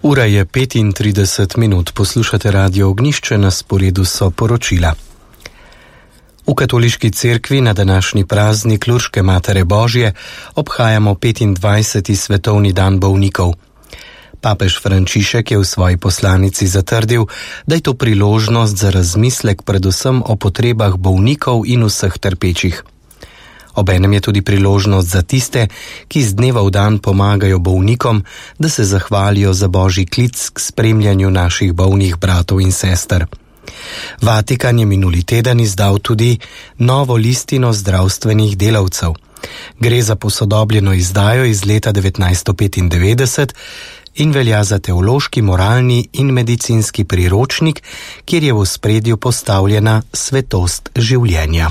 Ura je 35 minut, poslušate Radio Ognjišče, na sporedu so poročila. V katoliški cerkvi na današnji praznik Lurške Matere Božje obhajamo 25. svetovni dan bolnikov. Papež Frančišek je v svoji poslanici zatrdil, da je to priložnost za razmislek predvsem o potrebah bolnikov in vseh trpečih. Obenem je tudi priložnost za tiste, ki z dneva v dan pomagajo bolnikom, da se zahvalijo za božji klic k spremljanju naših bolnih bratov in sester. Vatikan je minuli teden izdal tudi novo listino zdravstvenih delavcev. Gre za posodobljeno izdajo iz leta 1995 in velja za teološki, moralni in medicinski priročnik, kjer je v ospredju postavljena svetost življenja.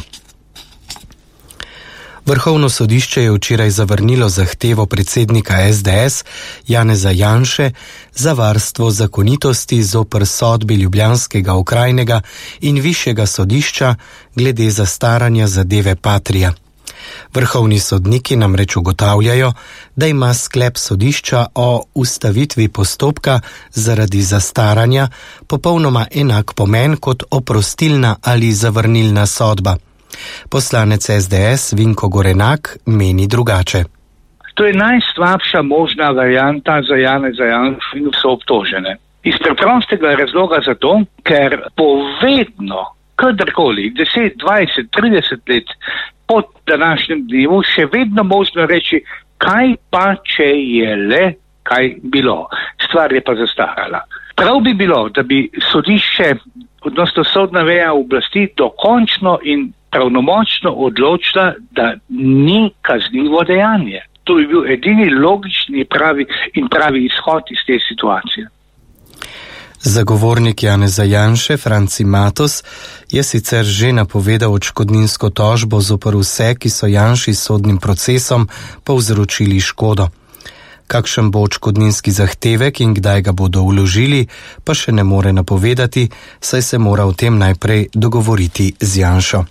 Vrhovno sodišče je včeraj zavrnilo zahtevo predsednika SDS Janeza Janše za varstvo zakonitosti zoper sodbi ljubljanskega okrajnega in višjega sodišča glede zastaranja zadeve Patria. Vrhovni sodniki namreč ugotavljajo, da ima sklep sodišča o ustavitvi postopka zaradi zastaranja popolnoma enak pomen kot oprostilna ali zavrnilna sodba. Poslanec SDS Vinko Gorenak meni drugače. To je najslabša možna varianta za Janeza Janšu in vse obtožene. Iz preprostega razloga zato, ker povedno, kadarkoli, 10, 20, 30 let po današnjem dnevu še vedno možno reči, kaj pa če je le kaj bilo. Stvar je pa zastarala. Prav bi bilo, da bi sodišče, odnosno sodna veja oblasti, dokončno in pravnomočno odločila, da ni kaznivo dejanje. To bi bil edini logični pravi izhod iz te situacije. Zagovornik Janeza Janše, Franci Matos, je sicer že napovedal odškodninsko tožbo zoper vse, ki so Janši s sodnim procesom povzročili škodo. Kakšen bo odškodninski zahtevek in kdaj ga bodo vložili, pa še ne more napovedati, saj se mora o tem najprej dogovoriti z Janšo.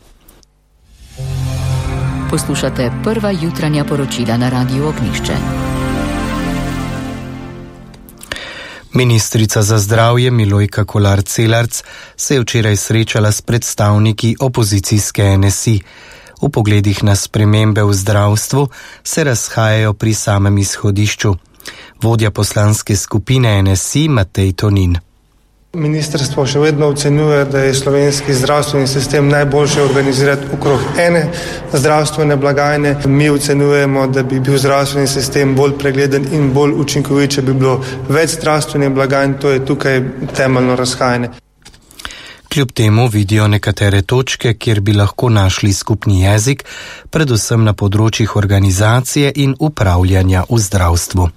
Poslušate prva jutranja poročila na Radiu Ognjišče. Ministrica za zdravje Milojka Kolar Celarc se je včeraj srečala s predstavniki opozicijske NSI. V pogledih na spremembe v zdravstvu se razhajajo pri samem izhodišču. Vodja poslanske skupine NSI Matej Tonin. Ministrstvo še vedno ocenjuje, da je slovenski zdravstveni sistem najboljše organizirati okrog ene zdravstvene blagajne. Mi ocenjujemo, da bi bil zdravstveni sistem bolj pregleden in bolj učinkovit, če bi bilo več zdravstvenih blagajn. To je tukaj temeljno razhajanje. Kljub temu vidijo nekatere točke, kjer bi lahko našli skupni jezik, predvsem na področjih organizacije in upravljanja v zdravstvu.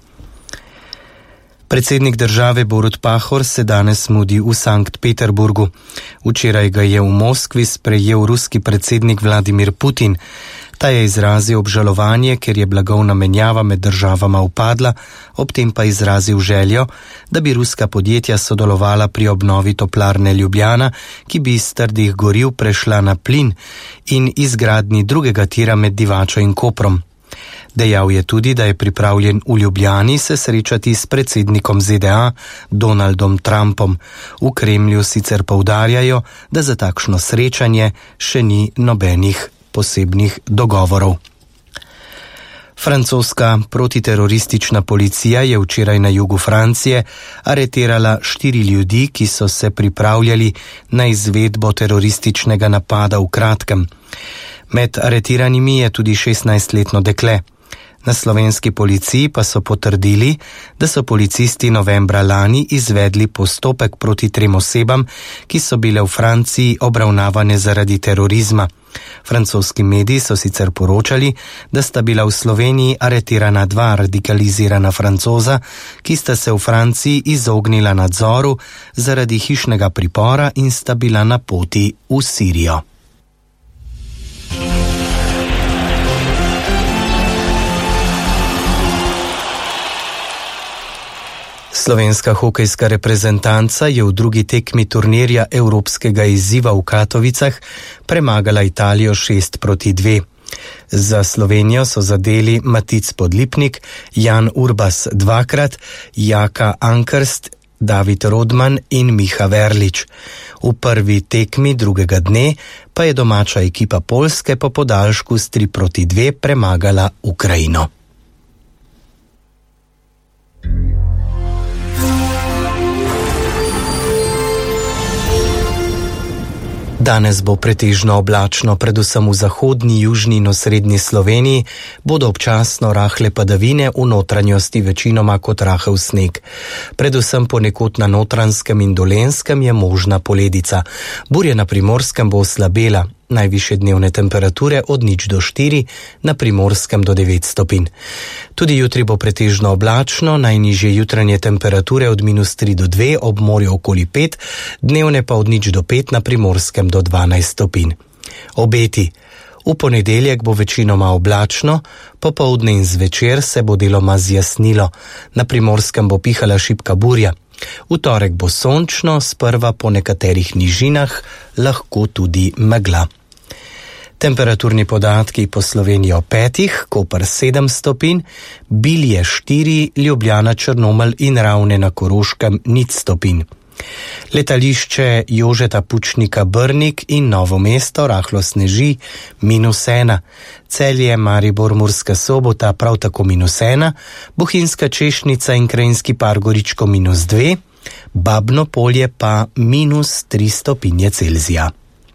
Predsednik države Borut Pahor se danes mudi v Sankt Peterburgu. Včeraj ga je v Moskvi sprejel ruski predsednik Vladimir Putin. Ta je izrazil obžalovanje, ker je blagovna menjava med državama upadla, ob tem pa izrazil željo, da bi ruska podjetja sodelovala pri obnovi toplarne Ljubljana, ki bi iz trdih goriv prešla na plin, in izgradnji drugega tira med Divačo in Koprom. Dejal je tudi, da je pripravljen v Ljubljani se srečati s predsednikom ZDA Donaldom Trumpom. V Kremlju sicer poudarjajo, da za takšno srečanje še ni nobenih posebnih dogovorov. Francoska protiteroristična policija je včeraj na jugu Francije aretirala 4 ljudi, ki so se pripravljali na izvedbo terorističnega napada v kratkem. Med aretiranimi je tudi 16-letno dekle. Na slovenski policiji pa so potrdili, da so policisti novembra lani izvedli postopek proti 3 osebam, ki so bile v Franciji obravnavane zaradi terorizma. Francoski mediji so sicer poročali, da sta bila v Sloveniji aretirana 2 radikalizirana Francoza, ki sta se v Franciji izognila nadzoru zaradi hišnega pripora in sta bila na poti v Sirijo. Slovenska hokejska reprezentanca je v drugi tekmi turnirja evropskega izziva v Katovicah premagala Italijo 6-2. Za Slovenijo so zadeli Matic Podlipnik, Jan Urbas dvakrat, Jaka Ankerst, David Rodman in Miha Verlič. V prvi tekmi drugega dne pa je domača ekipa Poljske po podaljšku s 3-2 premagala Ukrajino. Danes bo pretežno oblačno, predvsem v zahodni, južni in osrednji Sloveniji bodo občasno rahle padavine, v notranjosti večinoma kot rahel sneg. Predvsem ponekod na Notranjskem in Dolenjskem je možna poledica. Burja na Primorskem bo oslabela, najvišje dnevne temperature od 0 do 4, na Primorskem do 9 stopinj. Tudi jutri bo pretežno oblačno, najnižje jutranje temperature od -3 do 2, ob morju okoli 5, dnevne pa od 0 do 5, na Primorskem do 12 stopinj. Obeti. V ponedeljek bo večinoma oblačno, popoldne in zvečer se bo deloma zjasnilo. Na Primorskem bo pihala šibka burja. V torek bo sončno, sprva po nekaterih nižinah lahko tudi megla. Temperaturni podatki po Sloveniji 5, Koper 7 stopinj, Bilje 4, Ljubljana, Črnomelj in Ravne na Koroškem 0 stopinj. Letališče Jožeta Pučnika Brnik in Novo mesto rahlo sneži -1, Celje, Maribor, Murska Sobota prav tako -1, Bohinjska Češnica in Krajinski Par Goričko -2, Babno Polje pa -3 stopinje Celzija.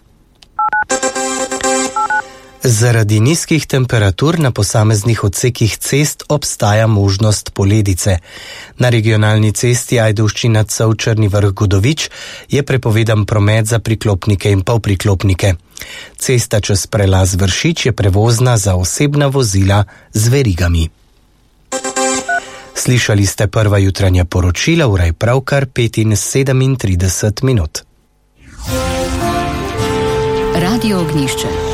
Zaradi nizkih temperatur na posameznih odsekih cest obstaja možnost poledice. Na regionalni cesti Ajdovščina-Cevč-Črni Vrh-Godovič je prepovedan promet za priklopnike in polpriklopnike. Cesta čez prelaz Vršič je prevozna za osebna vozila z verigami. Slišali ste prva jutranja poročila, ura je pravkar 5:37. Radio Ognjišče.